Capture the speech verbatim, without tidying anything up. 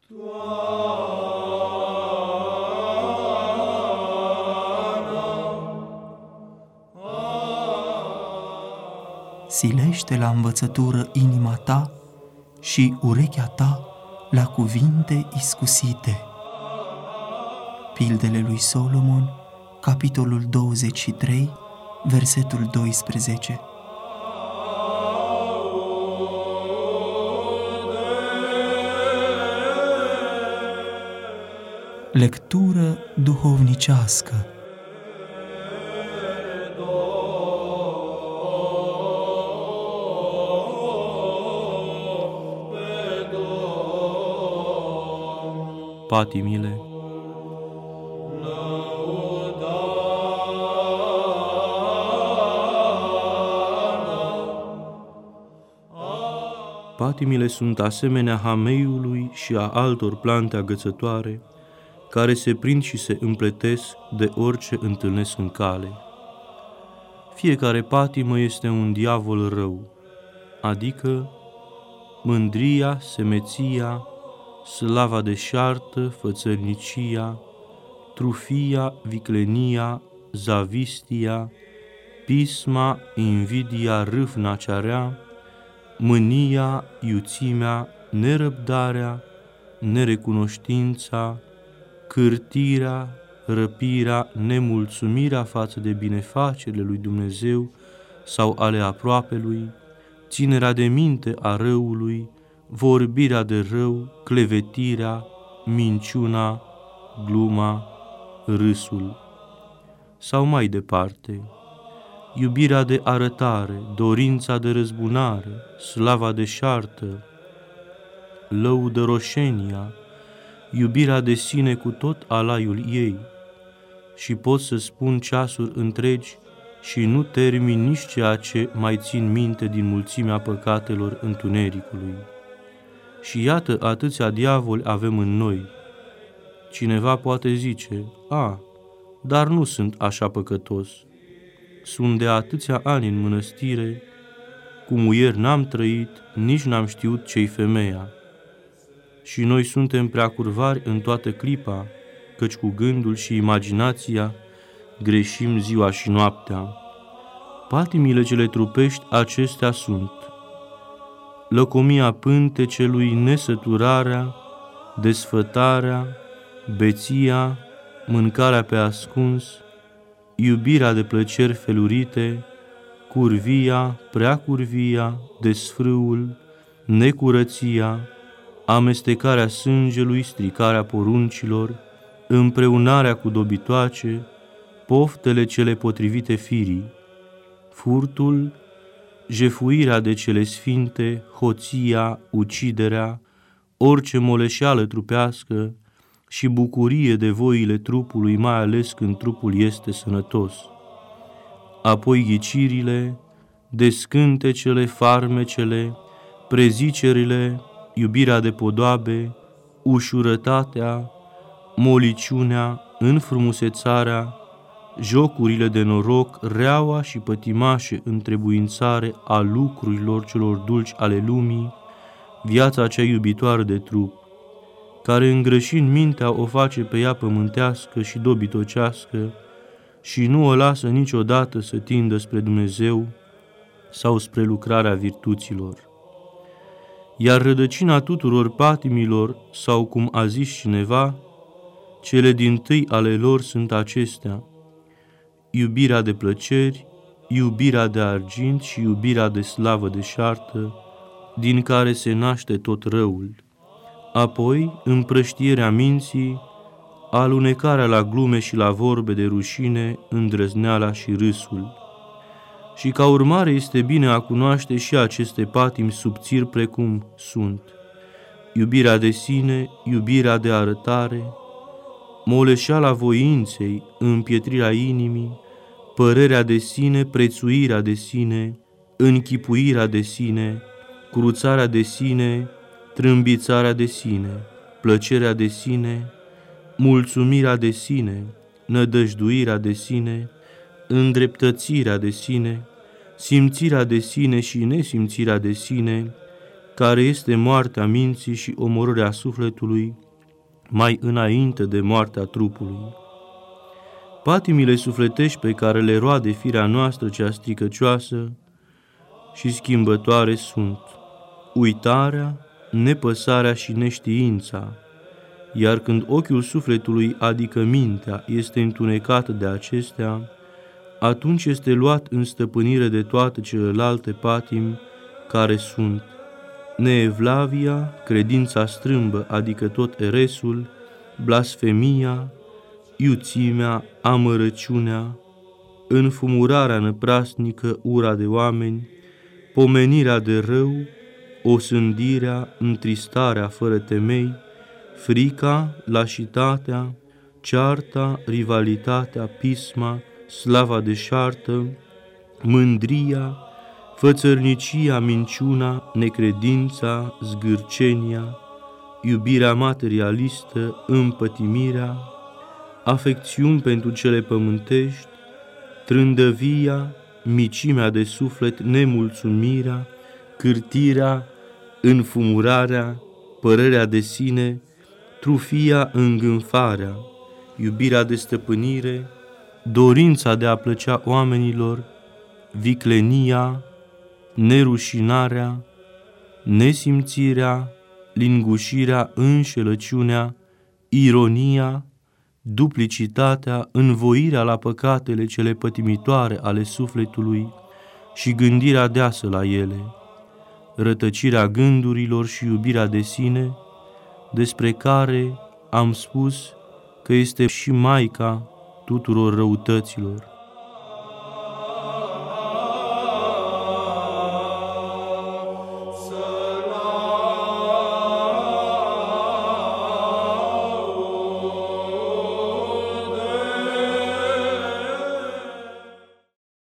Silește la învățătură inima ta și urechea ta la cuvinte iscusite. Pildele lui Solomon, capitolul douăzeci și trei, versetul doisprezece. Lectură duhovnicească. Patimile. Patimile sunt asemenea hameiului și a altor plante agățătoare, care se prind și se împletesc de orice întâlnesc în cale. Fiecare patimă este un diavol rău, adică mândria, semeția, slava deșartă, fățărnicia, trufia, viclenia, zavistia, pisma, invidia, râvna cea rea, mânia, iuțimea, nerăbdarea, nerecunoștința, cârtirea, răpirea, nemulțumirea față de binefacerile lui Dumnezeu sau ale aproapelui, ținerea de minte a răului, vorbirea de rău, clevetirea, minciuna, gluma, râsul. Sau mai departe, iubirea de arătare, dorința de răzbunare, slava deșartă, lăudăroșenia, iubirea de sine cu tot alaiul ei. Și pot să spun ceasuri întregi și nu termin nici ceea ce mai țin minte din mulțimea păcatelor întunericului. Și iată atâția diavoli avem în noi. Cineva poate zice, a, dar nu sunt așa păcătos. Sunt de atâția ani în mănăstire, cu muier n-am trăit, nici n-am știut ce-i femeia. Și noi suntem prea curvari în toată clipa, căci cu gândul și imaginația greșim ziua și noaptea. Patimile cele trupești acestea sunt lăcomia pântecelui, nesăturarea, desfătarea, beția, mâncarea pe ascuns, iubirea de plăceri felurite, curvia, preacurvia, desfrâul, necurăția, amestecarea sângelui, stricarea poruncilor, împreunarea cu dobitoace, poftele cele potrivite firii, furtul, jefuirea de cele sfinte, hoția, uciderea, orice moleșeală trupească și bucurie de voile trupului, mai ales când trupul este sănătos. Apoi ghicirile, descântecele, farmecele, prezicerile, iubirea de podoabe, ușurătatea, moliciunea, înfrumusețarea, jocurile de noroc, reaua și pătimașe întrebuințare a lucrurilor celor dulci ale lumii, viața cea iubitoare de trup, care îngrășind mintea o face pe ea pământească și dobitocească și nu o lasă niciodată să tindă spre Dumnezeu sau spre lucrarea virtuților. Iar rădăcina tuturor patimilor, sau cum a zis cineva, cele dintâi ale lor sunt acestea: iubirea de plăceri, iubirea de argint și iubirea de slavă deșartă, din care se naște tot răul. Apoi, împrăștierea minții, alunecarea la glume și la vorbe de rușine, îndrăzneala și râsul. Și ca urmare este bine a cunoaște și aceste patimi subțiri precum sunt iubirea de sine, iubirea de arătare, moleșeala voinței, împietrirea inimii, părerea de sine, prețuirea de sine, închipuirea de sine, cruțarea de sine, trâmbițarea de sine, plăcerea de sine, mulțumirea de sine, nădăjduirea de sine, îndreptățirea de sine, simțirea de sine și nesimțirea de sine, care este moartea minții și omorârea sufletului, mai înainte de moartea trupului. Patimile sufletești pe care le roade firea noastră cea stricăcioasă și schimbătoare sunt uitarea, nepăsarea și neștiința, iar când ochiul sufletului, adică mintea, este întunecată de acestea, atunci este luat în stăpânire de toate celelalte patimi care sunt neevlavia, credința strâmbă, adică tot eresul, blasfemia, iuțimea, amărăciunea, înfumurarea năprasnică, ura de oameni, pomenirea de rău, osândirea, întristarea fără temei, frica, lașitatea, cearta, rivalitatea, pisma, slava deșartă, mândria, fățărnicia, minciuna, necredința, zgârcenia, iubirea materialistă, împătimirea, afecțiuni pentru cele pământești, trândăvia, micimea de suflet, nemulțumirea, cârtirea, înfumurarea, părerea de sine, trufia, îngânfarea, iubirea de stăpânire, dorința de a plăcea oamenilor, viclenia, nerușinarea, nesimțirea, lingușirea, înșelăciunea, ironia, duplicitatea, învoirea la păcatele cele pătimitoare ale sufletului și gândirea deasă la ele, rătăcirea gândurilor și iubirea de sine, despre care am spus că este și maica tuturor răutăților.